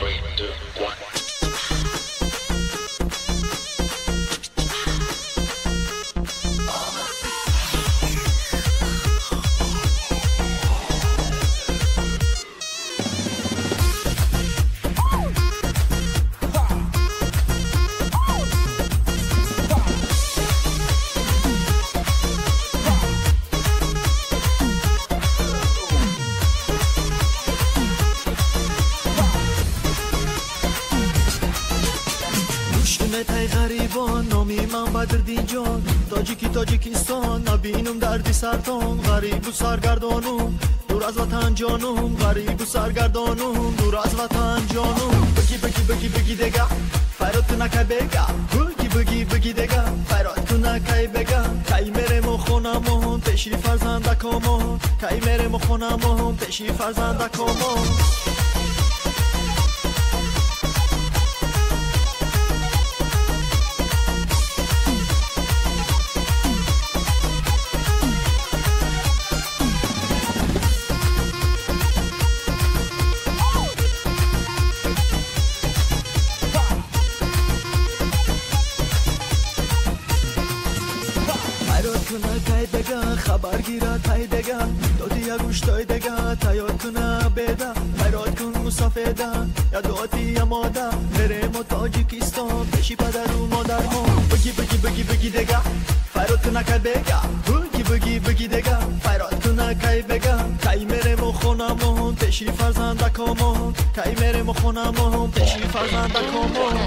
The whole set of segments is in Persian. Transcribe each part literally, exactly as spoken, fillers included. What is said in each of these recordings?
جان تاجیکی تاجیکستان نبینم دردی سرطان غریب و سرگردانم دور از وطن جانم غریب و سرگردانم دور از وطن جانم بگی بگی بگی بگی دگه فرات تو نکای بگه بگی بگی بگی دگه فرات تو نکای بگه کی میره مو خونمون پیشی فرزندکامون کی میره مو خونمون پیشی فرزندکامون خبر گیره تای دگه دادی یا گوش تای دگه تایات کنه بیده خیرات کن مسافده یا دادی یا ماده بریم و تاجیکستان پیشی پدر و مادر ما بگی بگی بگی بگی دگه خیرات کنه که بگه بگی بگی بگی دگه خیرات کنه که بگه کی میریم و خونمون پیشی فرزندکامون کی میریم و خونمون پیشی فرزندکامون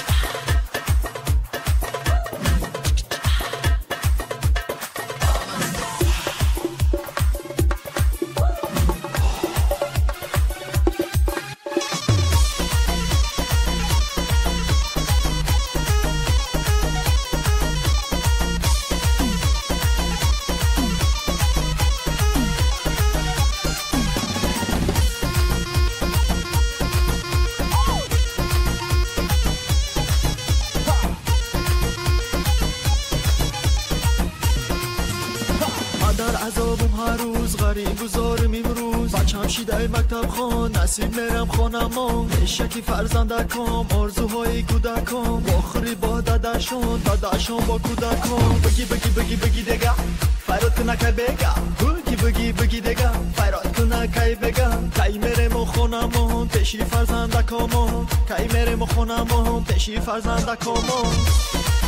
شیدای مکتب خون نصیب میرم خونمون اشکی فرزندکام آرزوهای کودکام آخری با داداشون داداشون با کودکام بگی بگی بگی بگی دگه فرات کنه که بگه بگی بگی بگی دگه فرات کنه که بگه کی میرم خونمون پیشی فرزندکامون کی میرم خونمون پیشی فرزندکامون